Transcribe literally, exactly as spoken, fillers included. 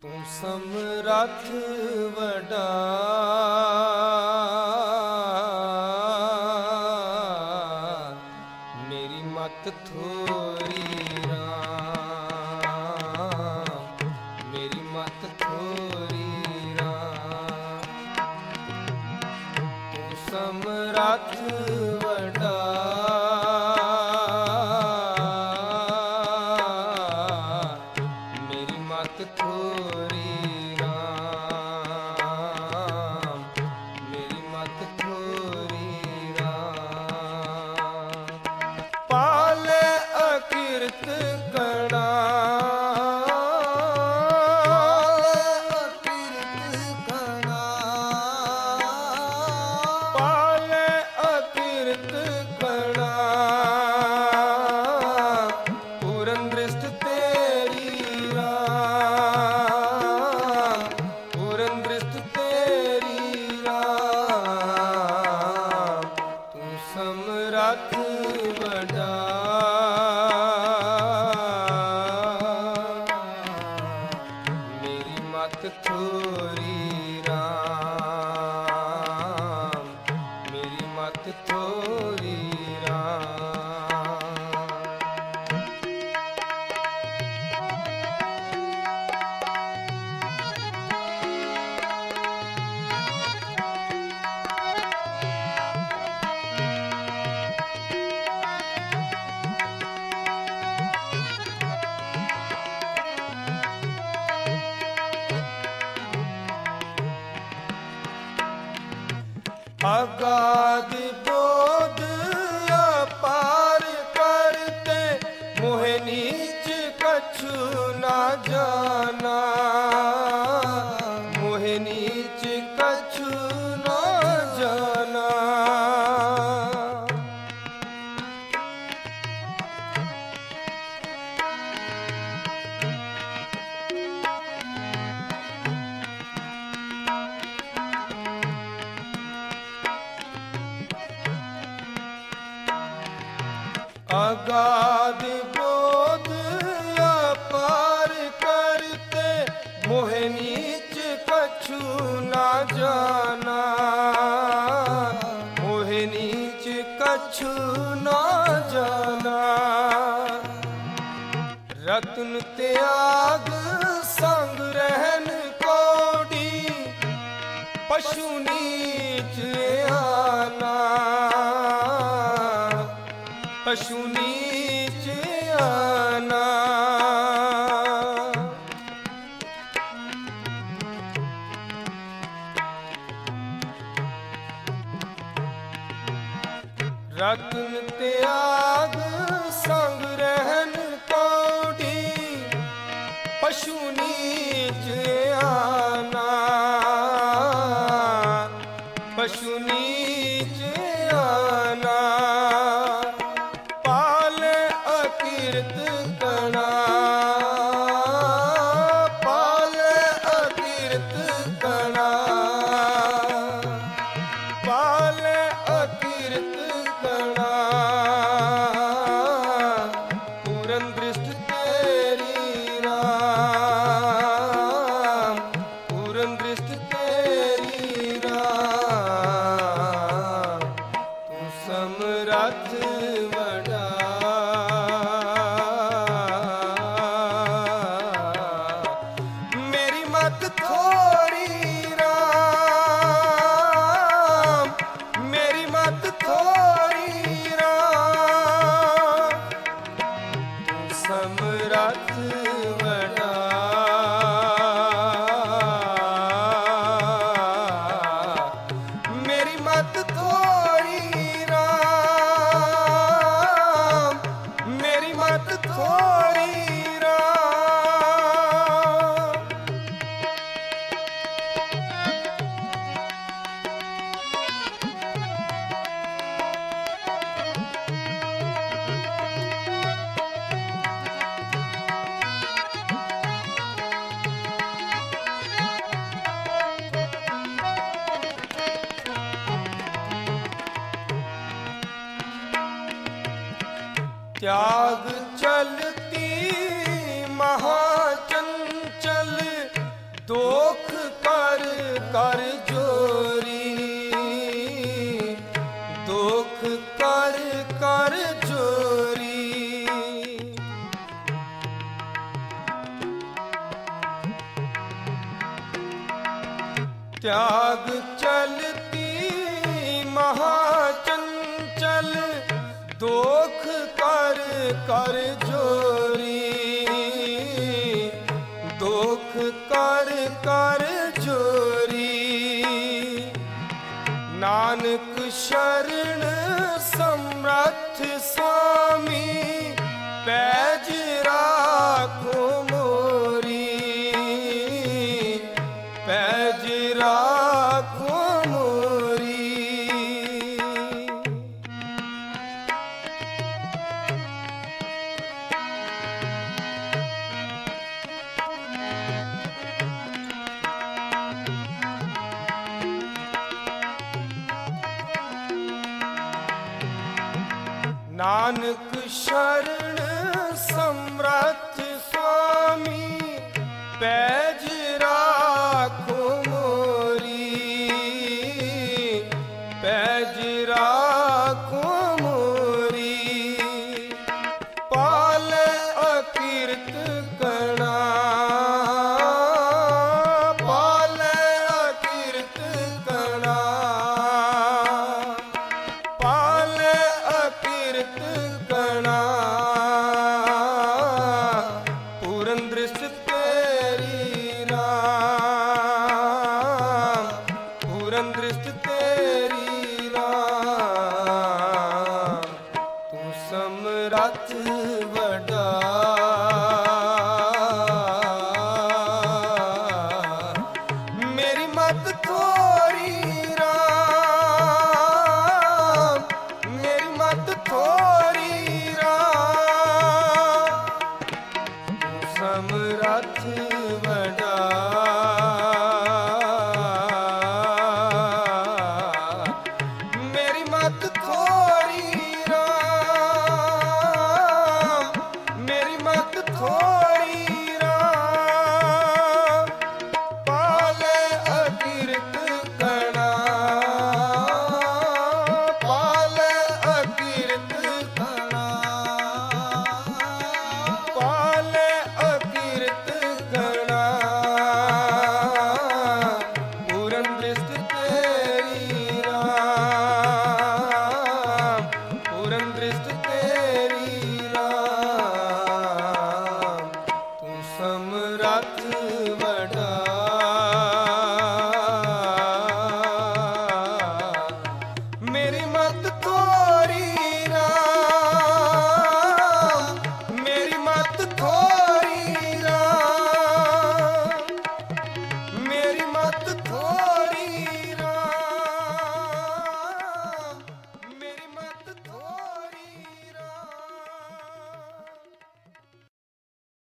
ਤੂੰ ਸਮਰੱਥ ਵੱਡਾ ਮੇਰੀ ਮਤ ਥੋਰੀ ਰਾਮ, ਮੇਰੀ ਮਤ ਥੋਰੀ ਰਾਮ। ਤੂੰ ਸਮਰੱਥ ਵੱਡਾ ਮੇਰੀ ਮਤ ਥੋਰੀ ਰਾਮ, ਮੇਰੀ ਮਤ ਥੋਰੀ ਰਾਮ। ਪਾਲੇ ਅਕਿਰਤ ਕਣਾ, ਅਕਿਰਤ ਕਣਾ, ਪਾਲੇ ਅਕਿਰਤ ਕਣਾ। ਪੂਰਨ ਦ੍ਰਿਸ਼ਟ ਤੇਰੀ ਰਾਮ, ਪੂਰਨ ਦ੍ਰਿਸ਼ਟ ਤੇਰੀ ਰਾਮ। ਤੂੰ ਸਮਰੱਥ ਵੱਡਾ ਮੇਰੀ ਮਤ ਥੋਰੀ ਰਾਮ, ਮੇਰੀ ਮਤ ਥੋਰੀ ਰਾਮ। अगाध बोध अपार करते मोह नीच कछु ना जाना, मोह नीच कछु ना जाना। अगाध बोध अपार करते मोह नीच कछु ना जाना, मोह नीच कछु ना जाना। रत्न त्याग संग रहन कोडी पशु नीच आना, पशु नीच आना। रत्न त्याग संग रहन कोडी पशु नीच आना, पशु नीच आना। पाले अकिरत कणा, पाले अकिरत कणा, पाले अकिरत कणा। पूरन दृष्ट तेरी राम, पूरन दृष्ट तेरी राम। तू समरथ वडा मेरी मत थोरी राम, मेरी मत थोरी राम। तू समरथ वडा मेरी मत थोरी राम, मेरी मत थोरी राम। त्याग चलती महाचंचल ਦੋਖ ਕਰ ਕਰ ਜੋਰੀ, ਦੋਖ ਕਰ ਕਰ ਜੋਰੀ। त्याग चलती महाचंचल, दोख कर कर जोरी, दोख कर कर जोरी। नानक शरण समर्थ स्वामी, पैज राखो मोरी, पैज राखो मोरी। नानक शरण समर्थ स्वामी, पैज राखो मोरी, पैज राखो मोरी। पाले अकीर्त कणा, पाले अकीर्त कणा, पाले अकीर्त कणा। पूरन दृष्ट तेरी राम, पूरन दृष्ट तेरी राम। तू समरथ वडा, मेरी मत थोरी राम, मेरी मत थोरी राम। तू समरथ वडा, मेरी मत थोरी राम, मेरी मत थोरी राम। पाले अकीर्त कणा, पाले अकीर्त कणा, पाले अकीर्त कणा। पूरन दृष्ट तेरी राम, पूरन दृष्ट तेरी राम। तू समरथ वडा, मेरी मत थोरी